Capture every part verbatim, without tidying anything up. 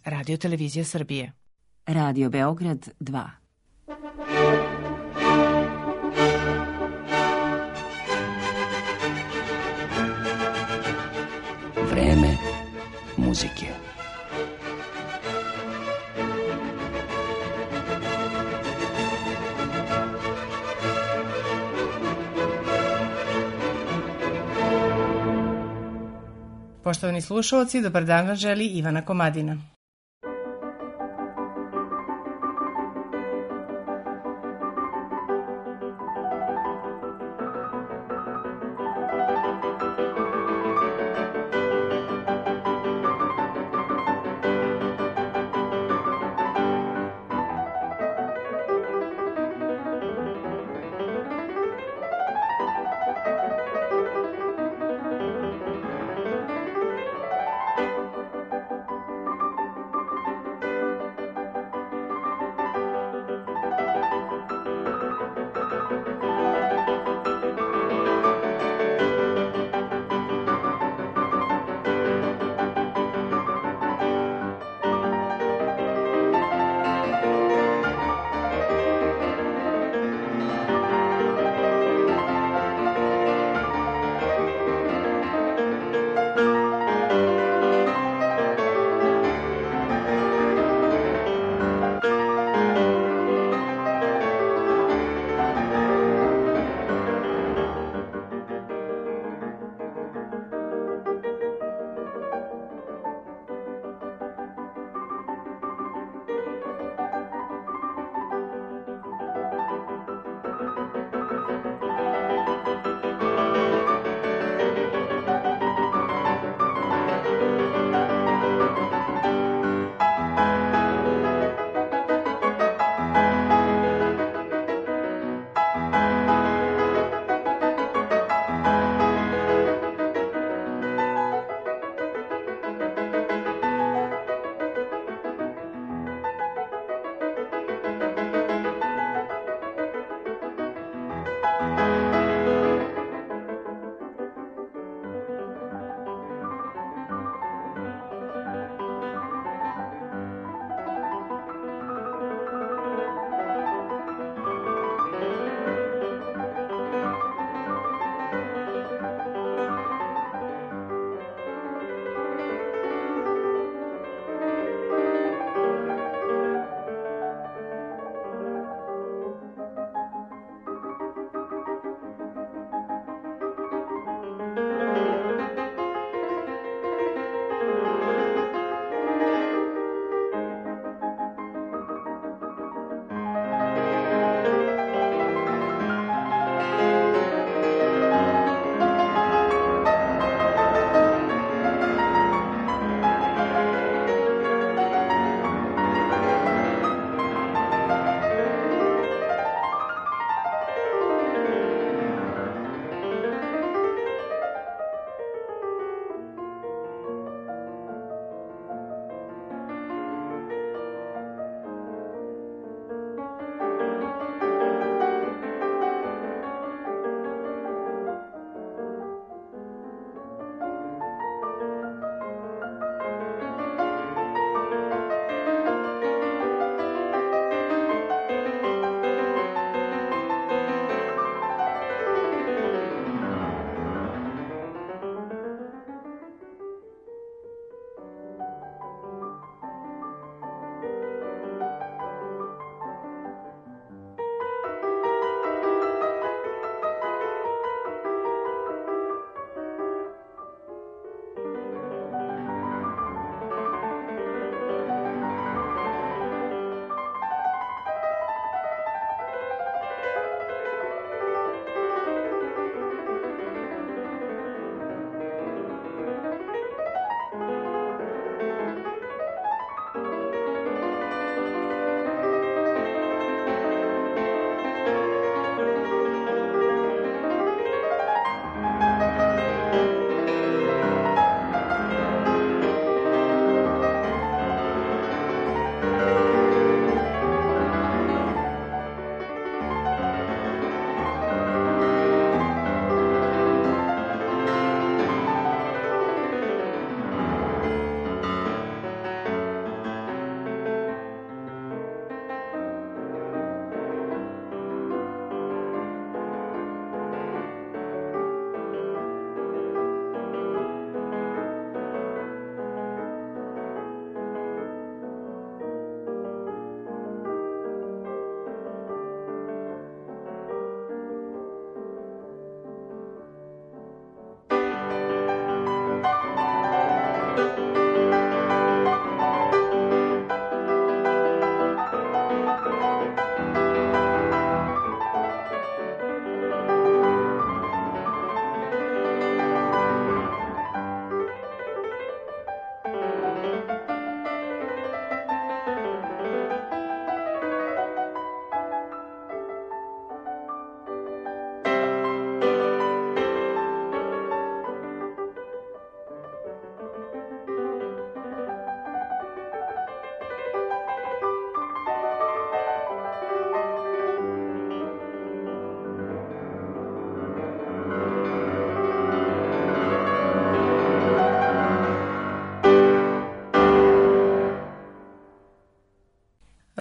Radio Televizija Srbije. Radio Beograd dva. Vreme muzike. Poštovani slušalci, dobar dan vam želi Ivana Komadina.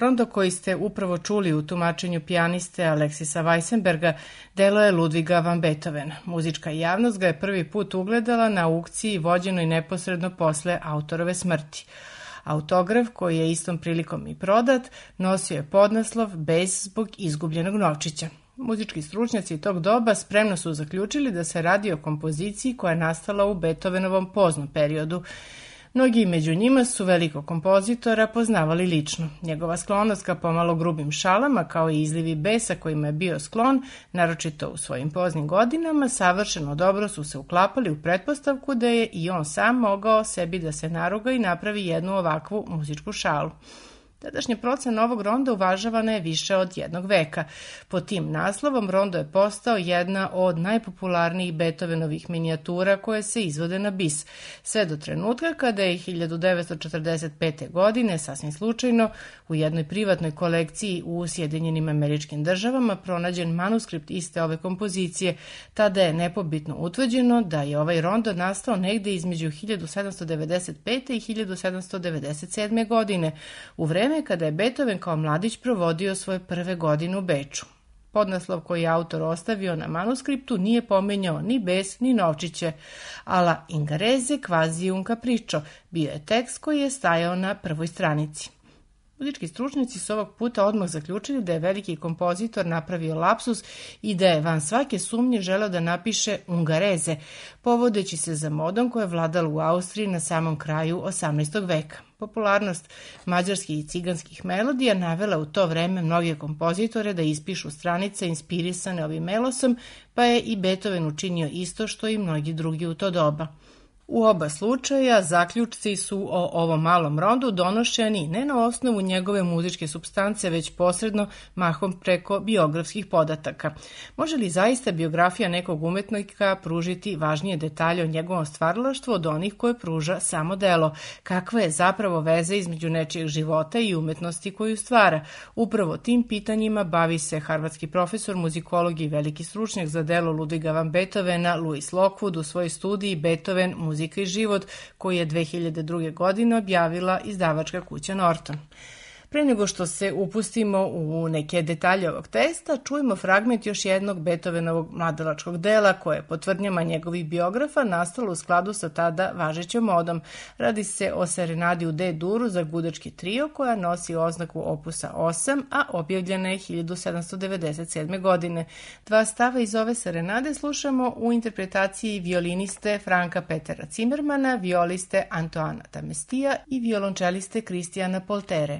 Rondo koji ste upravo čuli u tumačenju pijaniste Aleksisa Weissenberga delo je Ludviga van Beethovena. Muzička javnost ga je prvi put ugledala na aukciji vođenoj neposredno posle autorove smrti. Autograf, koji je istom prilikom i prodat, nosio je podnaslov Bez zbog izgubljenog novčića. Muzički stručnjaci tog doba spremno su zaključili da se radi o kompoziciji koja je nastala u Beethovenovom poznom periodu. Mnogi među njima su velikog kompozitora poznavali lično. Njegova sklonost ka pomalo grubim šalama, kao i izlivi besa kojima je bio sklon, naročito u svojim poznim godinama, savršeno dobro su se uklapali u pretpostavku da je i on sam mogao sebi da se naruga i napravi jednu ovakvu muzičku šalu. Tadašnja procena ovog ronda uvažavana je više od jednog veka. Pod tim naslovom rondo je postao jedna od najpopularnijih Beethovenovih minijatura koje se izvode na bis, sve do trenutka kada je hiljadu devetsto četrdeset pete. godine, sasvim slučajno, u jednoj privatnoj kolekciji u Sjedinjenim Američkim Državama pronađen manuskript iste ove kompozicije. Tada je nepobitno utvrđeno da je ovaj rondo nastao negde između hiljadu sedamsto devedeset pete. i hiljadu sedamsto devedeset sedme. godine, u vreme kada je Beethoven kao mladić provodio svoje prve godine u Beču. Podnaslov koji je autor ostavio na manuskriptu nije pomenjao ni bes ni novčiće. Alla Ingarese quasi un capriccio bio je tekst koji je stajao na prvoj stranici. Muzički stručnjaci su ovog puta odmah zaključili da je veliki kompozitor napravio lapsus i da je van svake sumnje želeo da napiše Ungareze, povodeći se za modom koja je vladala u Austriji na samom kraju osamnaestog. veka. Popularnost mađarskih i ciganskih melodija navela u to vreme mnoge kompozitore da ispišu stranice inspirisane ovim melosom, pa je i Beethoven učinio isto što i mnogi drugi u to doba. U oba slučaja zaključci su o ovom malom rondu donošeni ne na osnovu njegove muzičke supstance, već posredno mahom preko biografskih podataka. Može li zaista biografija nekog umetnika pružiti važnije detalje o njegovom stvaralaštvu od onih koje pruža samo delo? Kakva je zapravo veza između nečijeg života i umetnosti koju stvara? Upravo tim pitanjima bavi se harvardski profesor muzikologije i veliki stručnjak za delo Ludviga van Beethovena Louis Lockwood u svojoj studiji Beethoven, muzika i život, koji je dve hiljade druge. godine objavila izdavačka kuća Norton. Pre nego što se upustimo u neke detalje ovog testa, čujemo fragment još jednog Beethovenovog mladalačkog dela koje je po tvrdnjama njegovih biografa nastalo u skladu sa tada važećom modom. Radi se o serenadi u D-duru za gudački trio koja nosi oznaku opusa osam, a objavljena je hiljadu sedamsto devedeset sedme. godine. Dva stava iz ove serenade slušamo u interpretaciji violiniste Franka Petera Zimmermana, violiste Antoana Tamestija i violončeliste Kristijana Poltere.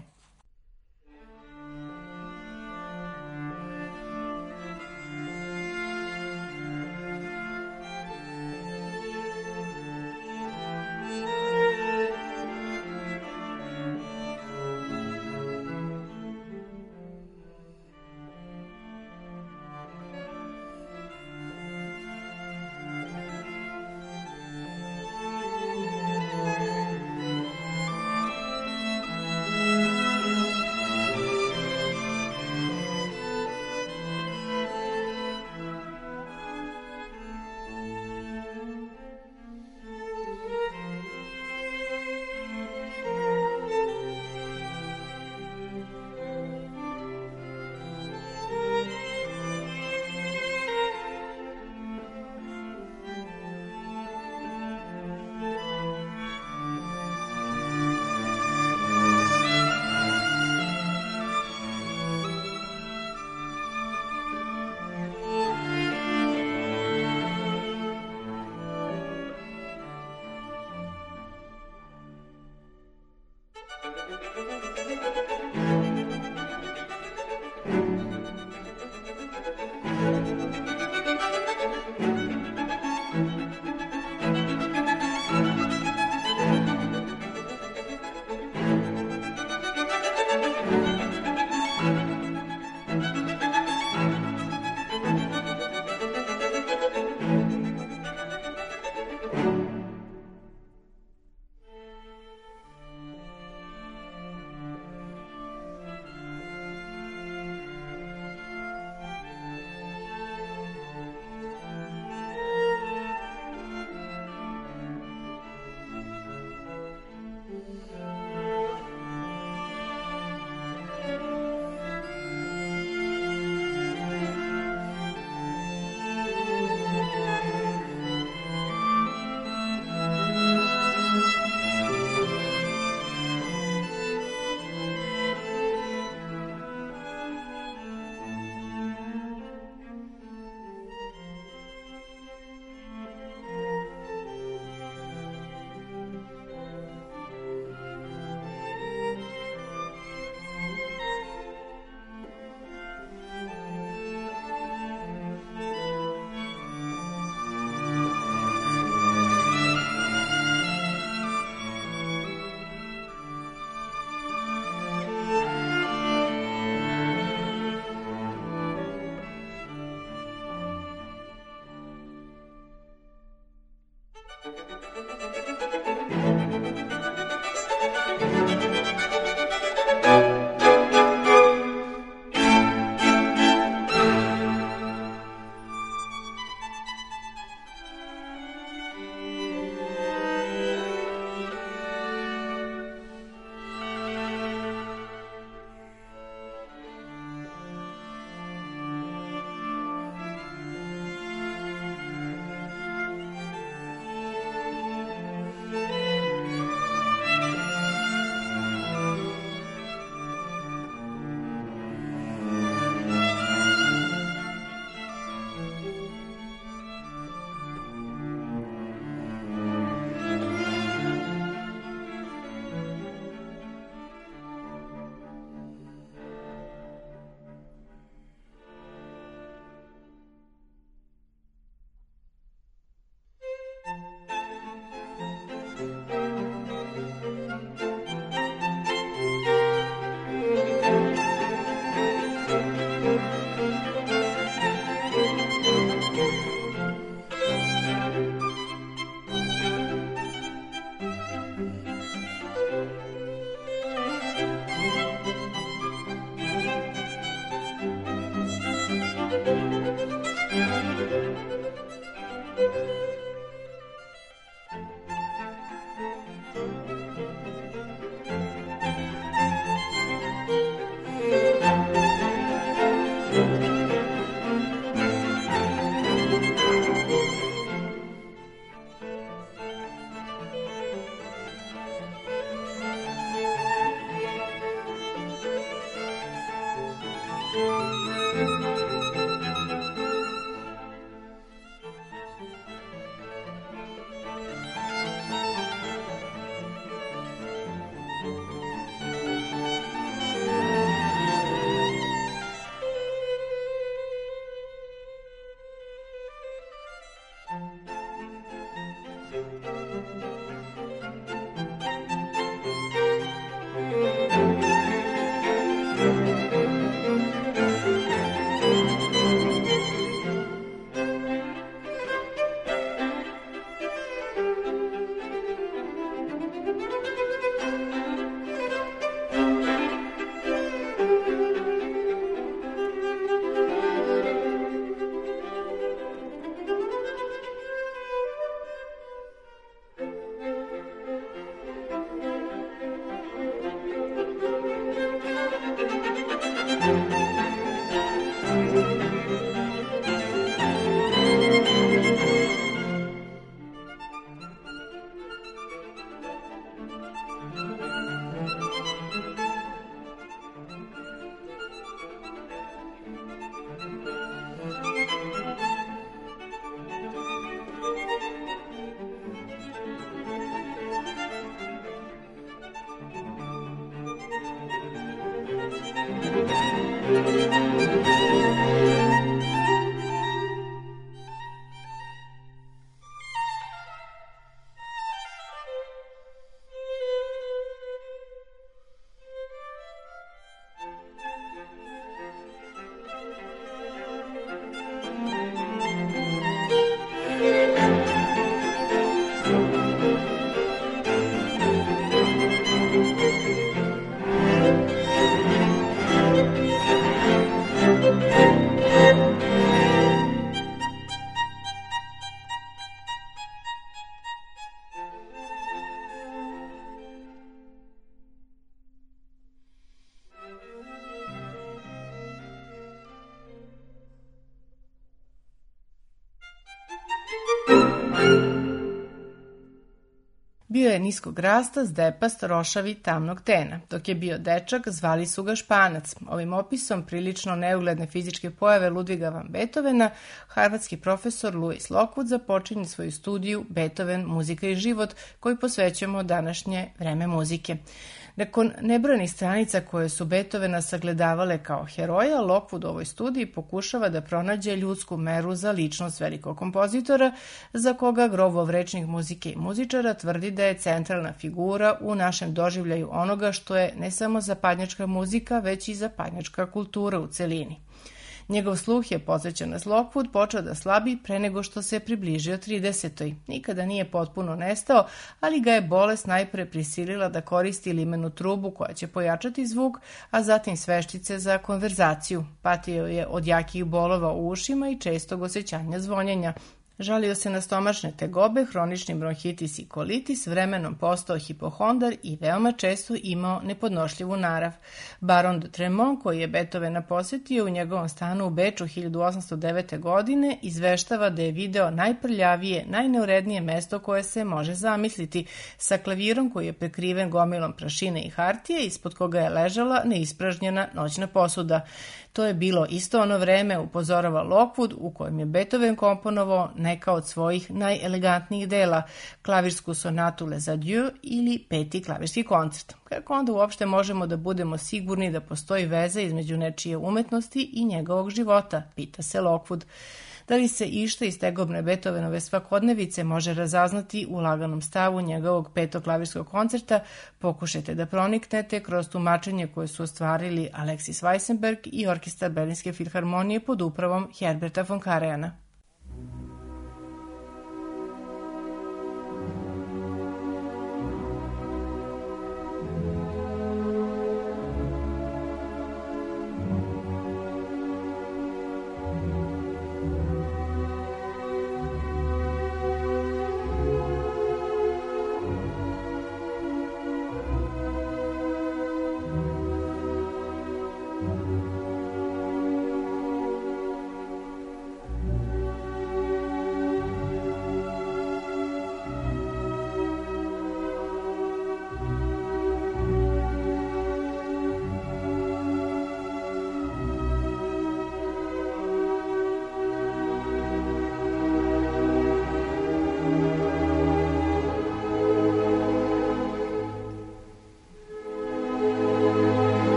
Bio je niskog rasta, zdepast, rošav i tamnog tena. Dok je bio dečak, zvali su ga Španac. Ovim opisom prilično neugledne fizičke pojave Ludviga van Beethovena, harvardski profesor Louis Lockwood započinje svoju studiju Beethoven, muzika i život, koju posvećujemo današnje vreme muzike. Nakon nebrojenih stranica koje su Beethovena sagledavale kao heroja, Lockwood u ovoj studiji pokušava da pronađe ljudsku meru za ličnost velikog kompozitora, za koga Grovov rečnik muzike i muzičara tvrdi da je centralna figura u našem doživljaju onoga što je ne samo zapadnjačka muzika, već i zapadnjačka kultura u celini. Njegov sluh je, podsjeća nas Lockwood, počeo da slabi pre nego što se približio tridesetoj. Nikada nije potpuno nestao, ali ga je bolest najpre prisilila da koristi limenu trubu koja će pojačati zvuk, a zatim sveštice za konverzaciju. Patio je od jakih bolova u ušima i čestog osjećanja zvonjenja. Žalio se na stomačne tegobe, hronični bronhitis i kolitis, vremenom postao hipohondar i veoma često imao nepodnošljivu narav. Baron de Tremont, koji je Beethovena posjetio u njegovom stanu u Beču hiljadu osamsto devete. godine, izveštava da je video najprljavije, najneurednije mesto koje se može zamisliti, sa klavirom koji je prekriven gomilom prašine i hartije, ispod koga je ležala neispražnjena noćna posuda. To je bilo isto ono vreme, upozorava Lockwood, u kojem je Beethoven komponovao neka od svojih najelegantnijih dela, klavirsku sonatu Les Adieux ili peti klavirski koncert. Kako onda uopšte možemo da budemo sigurni da postoji veza između nečije umetnosti i njegovog života, pita se Lockwood. Da li se išta iz tegobne Beethovenove svakodnevice može razaznati u laganom stavu njegovog petog klavirskog koncerta, pokušajte da proniknete kroz tumačenje koje su ostvarili Alexis Weissenberg i orkestar Berlinske filharmonije pod upravom Herberta von Karajanna.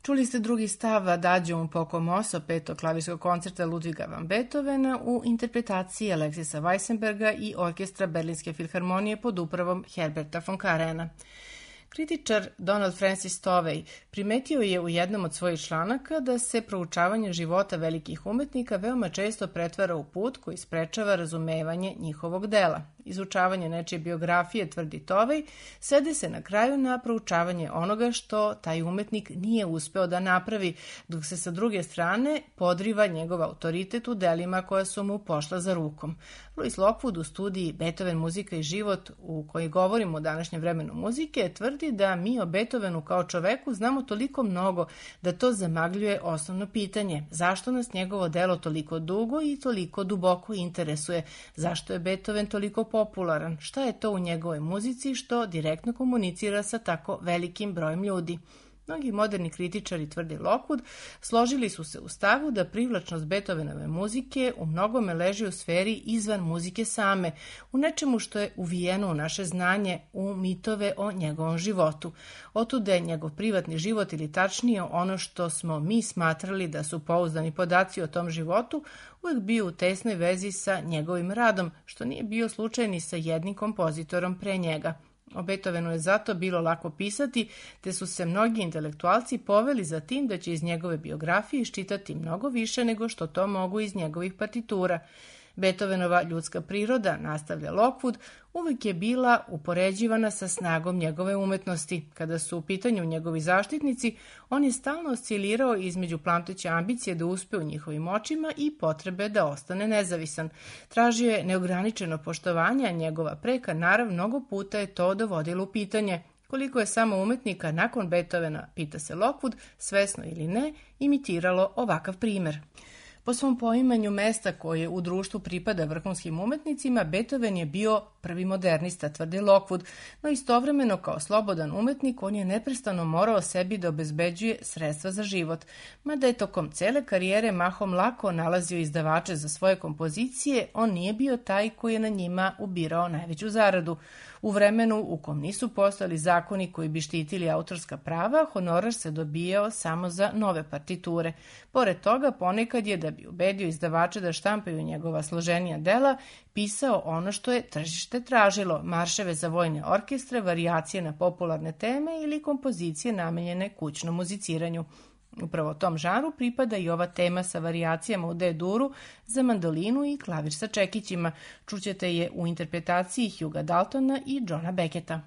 Čuli ste drugi stav Adagio un poco mosso petog klavirskog koncerta Ludviga van Beethovena u interpretaciji Aleksisa Weissenberga i orkestra Berlinske filharmonije pod upravom Herberta von Karajanna. Kritičar Donald Francis Tovey primetio je u jednom od svojih članaka da se proučavanje života velikih umetnika veoma često pretvara u put koji sprečava razumevanje njihovog dela. Izučavanje nečije biografije, tvrdi Tovey, svede se na kraju na proučavanje onoga što taj umetnik nije uspeo da napravi, dok se sa druge strane podriva njegov autoritet u delima koja su mu pošla za rukom. Louis Lockwood u studiji Beethoven, muzika i život, u kojoj govorimo o današnjem vremenu muzike, tvrdi da mi o Beethovenu kao čoveku znamo toliko mnogo da to zamagljuje osnovno pitanje. Zašto nas njegovo delo toliko dugo i toliko duboko interesuje? Zašto je Beethoven toliko popularan? Šta je to u njegovoj muzici što direktno komunicira sa tako velikim brojem ljudi? Mnogi moderni kritičari, tvrdi Lockwood, složili su se u stavu da privlačnost Beethovenove muzike u mnogome leži u sferi izvan muzike same, u nečemu što je uvijeno u naše znanje, u mitove o njegovom životu. Otuda je njegov privatni život, ili tačnije ono što smo mi smatrali da su pouzdani podaci o tom životu, uvijek bio u tesnoj vezi sa njegovim radom, što nije bio slučaj ni sa jednim kompozitorom pre njega. O Beethovenu je zato bilo lako pisati, te su se mnogi intelektualci poveli za tim da će iz njegove biografije iščitati mnogo više nego što to mogu iz njegovih partitura. Beethovenova ljudska priroda, nastavlja Lockwood, uvijek je bila upoređivana sa snagom njegove umetnosti. Kada su u pitanju njegovi zaštitnici, on je stalno oscilirao između plamteće ambicije da uspe u njihovim očima i potrebe da ostane nezavisan. Tražio je neograničeno poštovanje, a njegova preka narav mnogo puta je to dovodilo u pitanje. Koliko je samo umetnika nakon Beethovena, pita se Lockwood, svesno ili ne, imitiralo ovakav primer. Po svom poimanju mesta koje u društvu pripada vrhunskim umetnicima, Beethoven je bio prvi modernista, tvrdi Lockwood, no istovremeno kao slobodan umetnik on je neprestano morao sebi da obezbeđuje sredstva za život. Mada je tokom cele karijere mahom lako nalazio izdavače za svoje kompozicije, on nije bio taj koji je na njima ubirao najveću zaradu. U vremenu u kom nisu postojali zakoni koji bi štitili autorska prava, honorar se dobijao samo za nove partiture. Pored toga, ponekad je, da bi ubedio izdavače da štampaju njegova složenija dela, pisao ono što je tržište tražilo, marševe za vojne orkestre, varijacije na popularne teme ili kompozicije namenjene kućnom muziciranju. Upravo tom žanru pripada i ova tema sa varijacijama u D-duru za mandolinu i klavir sa čekićima. Čućete je u interpretaciji Hugha Daltona i Johna Becketa.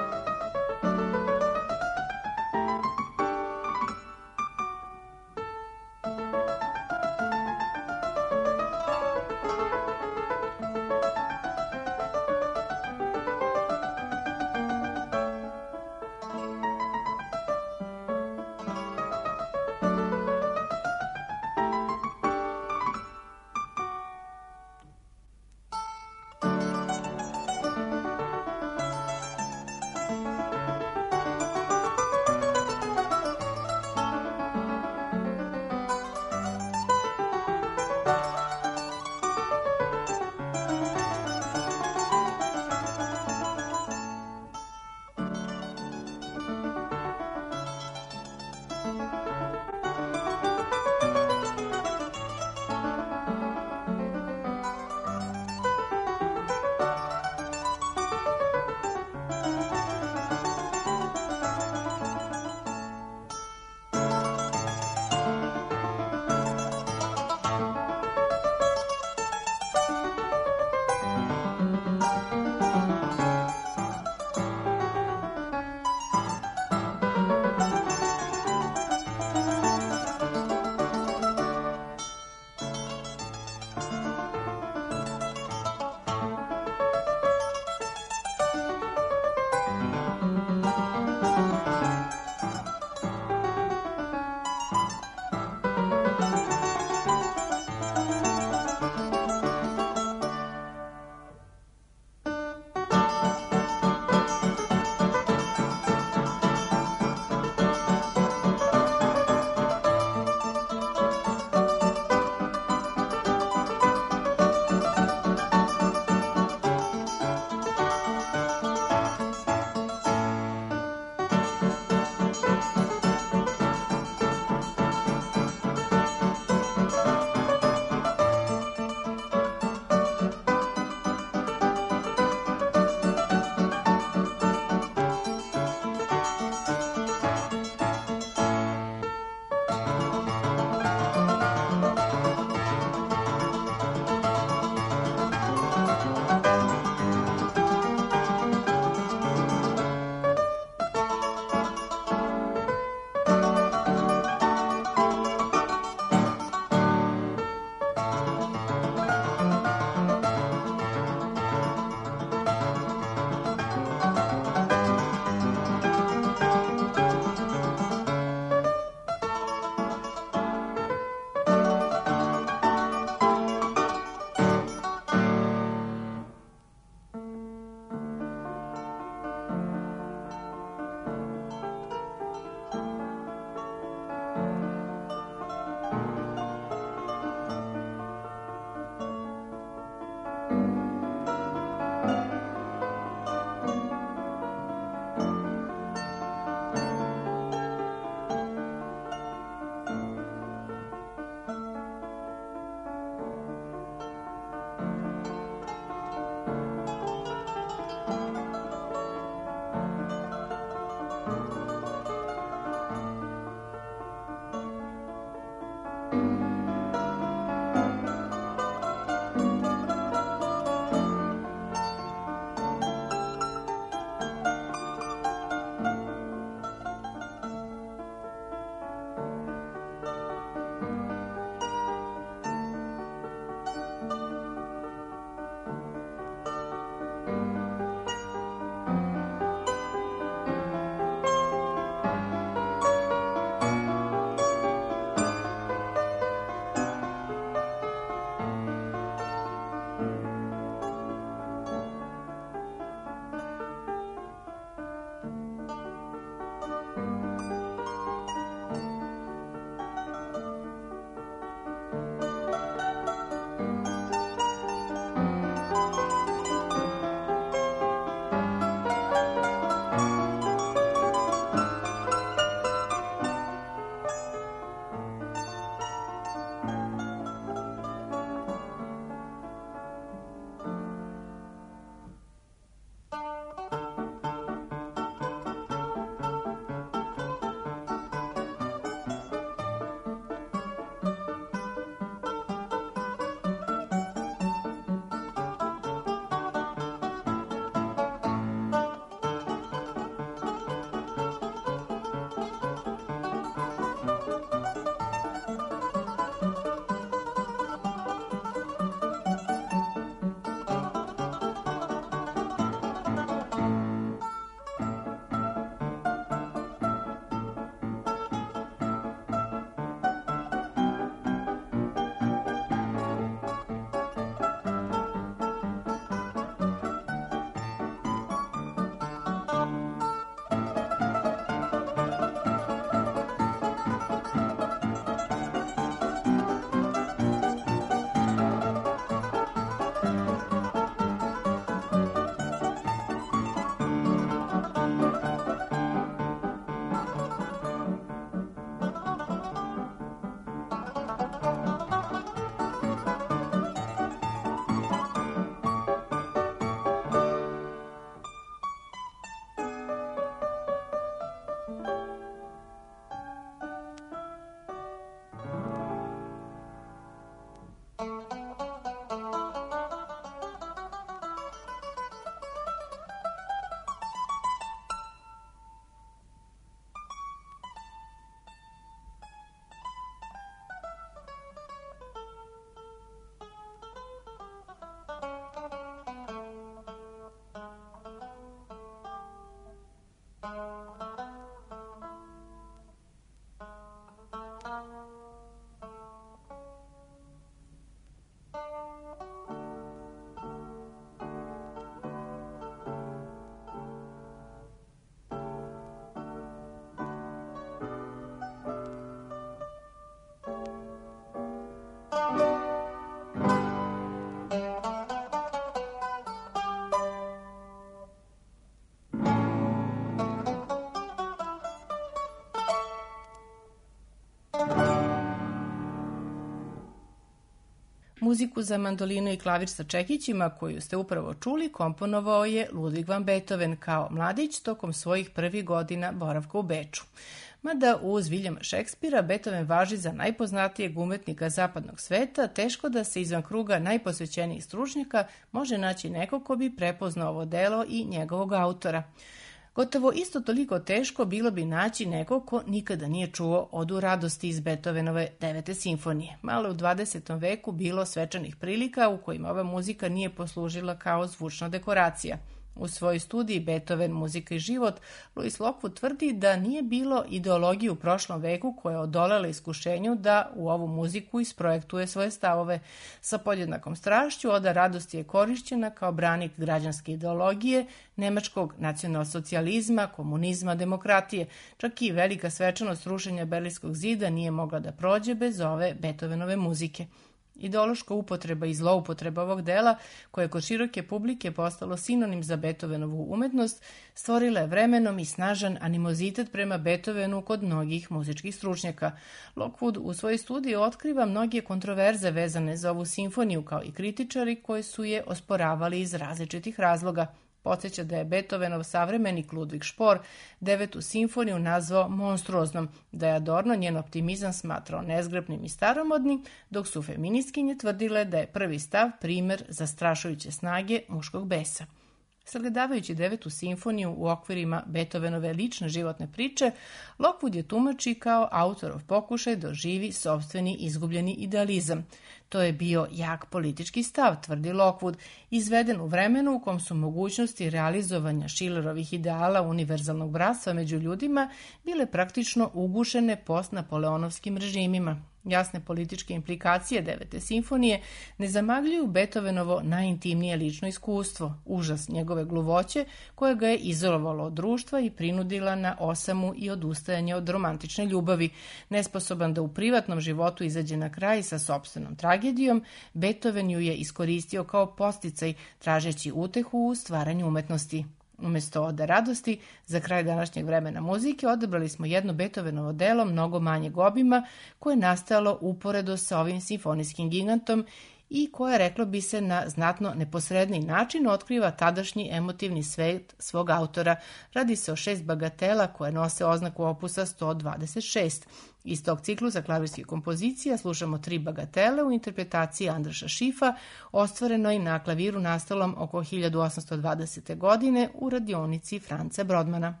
Muziku za mandolinu i klavir sa čekićima koju ste upravo čuli komponovao je Ludwig van Beethoven kao mladić tokom svojih prvih godina boravka u Beču. Mada uz Viljama Šekspira Beethoven važi za najpoznatijeg umetnika zapadnog sveta, teško da se izvan kruga najposvećenijih stručnjaka može naći neko ko bi prepoznao ovo delo i njegovog autora. Gotovo isto toliko teško bilo bi naći nekog ko nikada nije čuo Odu radosti iz Beethovenove devete simfonije. Malo u dvadesetom veku bilo svečanih prilika u kojima ova muzika nije poslužila kao zvučna dekoracija. U svojoj studiji Beethoven, muzika i život, Louis Lockwood tvrdi da nije bilo ideologije u prošlom veku koja je odolela iskušenju da u ovu muziku isprojektuje svoje stavove. Sa podjednakom strašću Oda radosti je korišćena kao branik građanske ideologije, nemačkog nacionalsocijalizma, komunizma, demokratije. Čak i velika svečanost rušenja Berlinskog zida nije mogla da prođe bez ove Beethovenove muzike. Ideološka upotreba i zloupotreba ovog dela, koje je kod široke publike postalo sinonim za Beethovenovu umetnost, stvorila je vremenom i snažan animozitet prema Beethovenu kod mnogih muzičkih stručnjaka. Lockwood u svojoj studiji otkriva mnoge kontroverze vezane za ovu simfoniju, kao i kritičari koji su je osporavali iz različitih razloga. Podsjeća da je Beethovenov savremenik Ludwig Špor devetu simfoniju nazvao monstruoznom, da je Adorno njen optimizam smatrao nezgrapnim i staromodnim, dok su feministkinje tvrdile da je prvi stav primer zastrašujuće snage muškog besa. Sagledavajući devetu simfoniju u okvirima Beethovenove lične životne priče, Lockwood je tumači kao autorov pokušaj da oživi sopstveni izgubljeni idealizam. To je bio jak politički stav, tvrdi Lockwood, izveden u vremenu u kom su mogućnosti realizovanja Schillerovih ideala univerzalnog bratstva među ljudima bile praktično ugušene post-napoleonovskim režimima. Jasne političke implikacije devete simfonije ne zamagljuju Beethovenovo najintimnije lično iskustvo, užas njegove gluvoće koje ga je izolovalo od društva i prinudila na osamu i odustajanje od romantične ljubavi. Nesposoban da u privatnom životu izađe na kraj sa sopstvenom tragedijom, Beethoven ju je iskoristio kao podsticaj, tražeći utehu u stvaranju umetnosti. Umjesto Ode radosti, za kraj današnjeg vremena muzike odabrali smo jedno Beethovenovo delo mnogo manjeg obima koje je nastajalo uporedo sa ovim simfonijskim gigantom i koje, reklo bi se, na znatno neposredniji način otkriva tadašnji emotivni svet svog autora. Radi se o šest bagatela koje nose oznaku opusa sto dvadeset šest. Iz tog ciklusa klavirskih kompozicija slušamo tri bagatele u interpretaciji Andraša Šifa, ostvarenoj na klaviru nastalom oko hiljadu osamsto dvadesete. godine u radionici Franca Brodmana.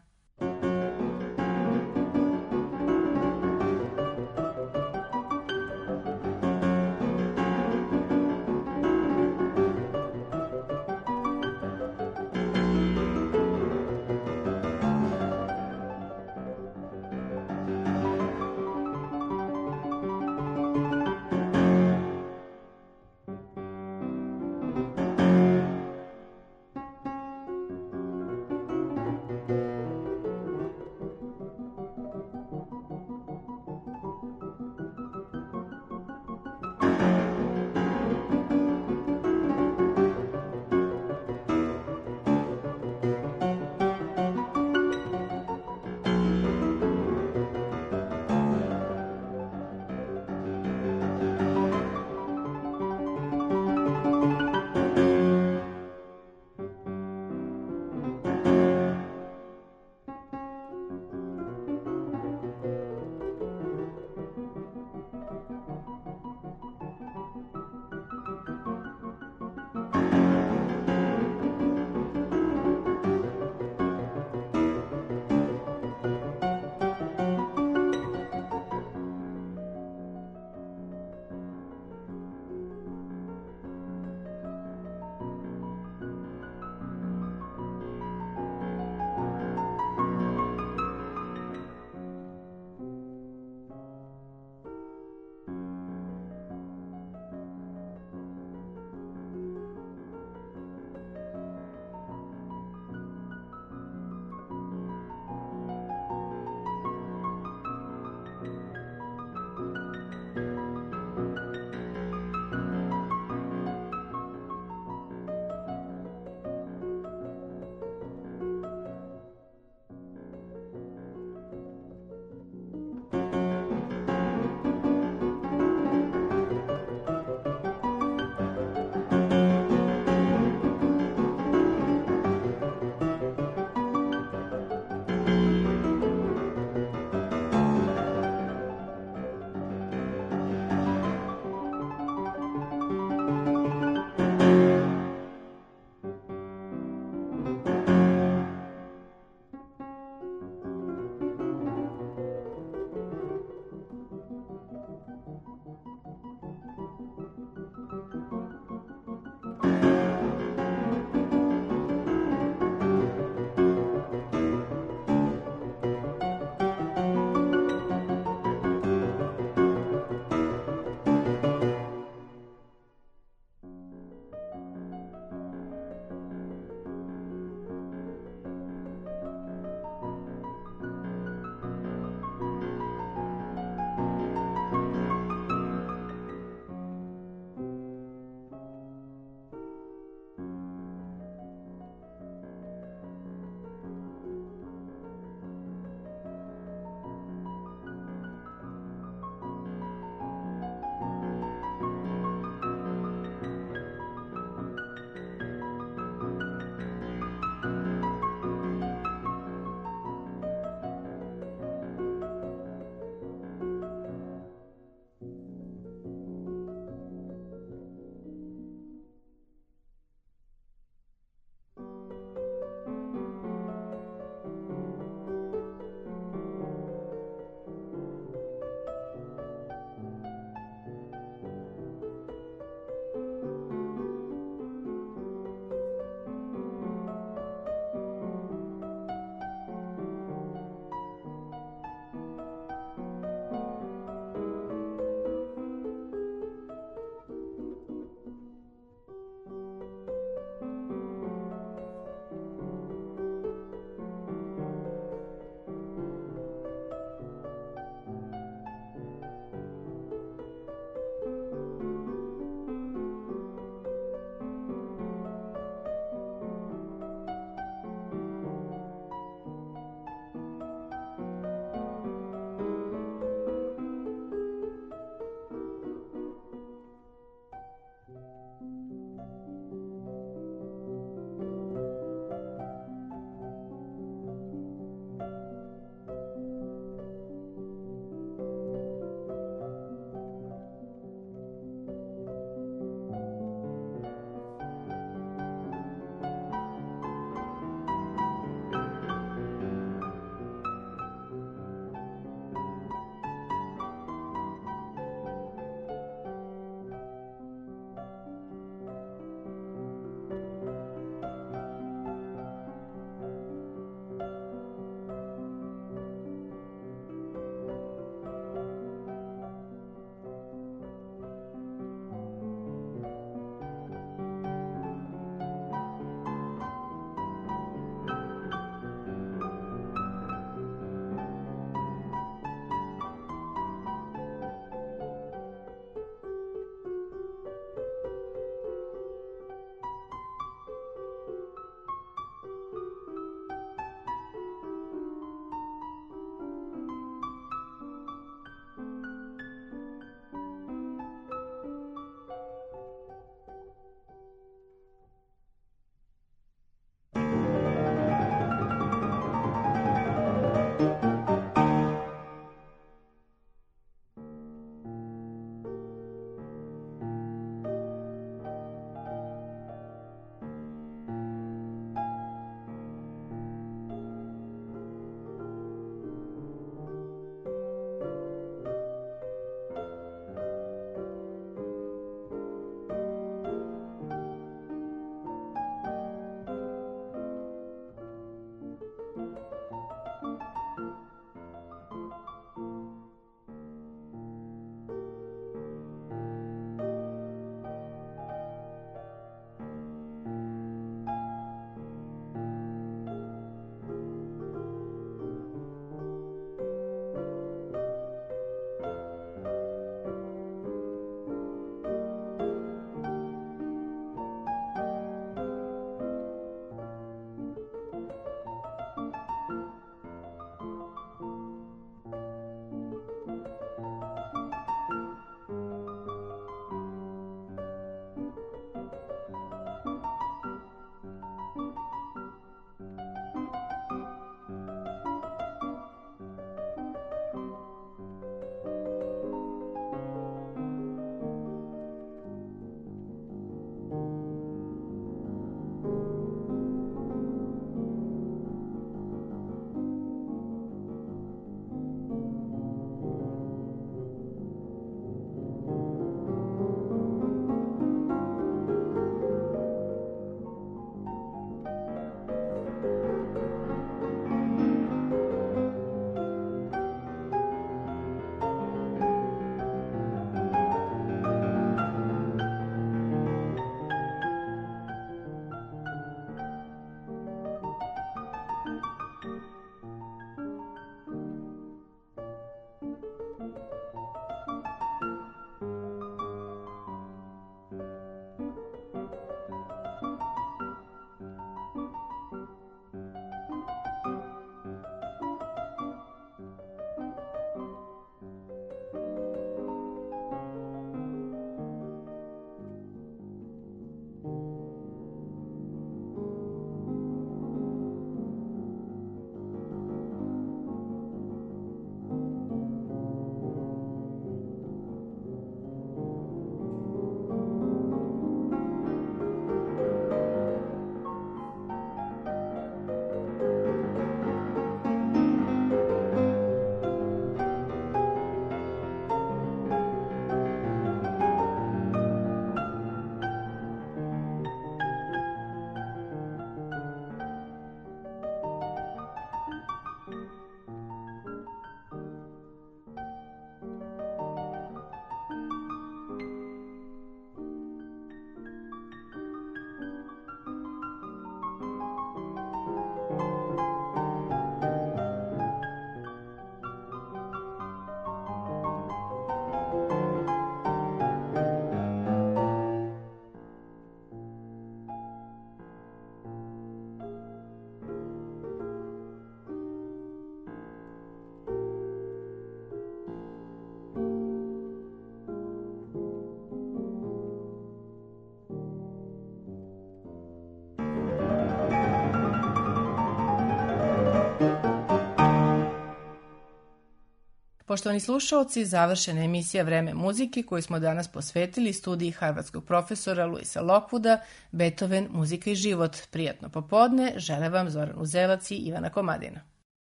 Poštovani slušaoci, završena emisija Vreme muzike koju smo danas posvetili studiji harvardskog profesora Louisa Lockwooda, Beethoven, muzika i život. Prijatno popodne, žele vam Zoran Uzelac i Ivana Komadina.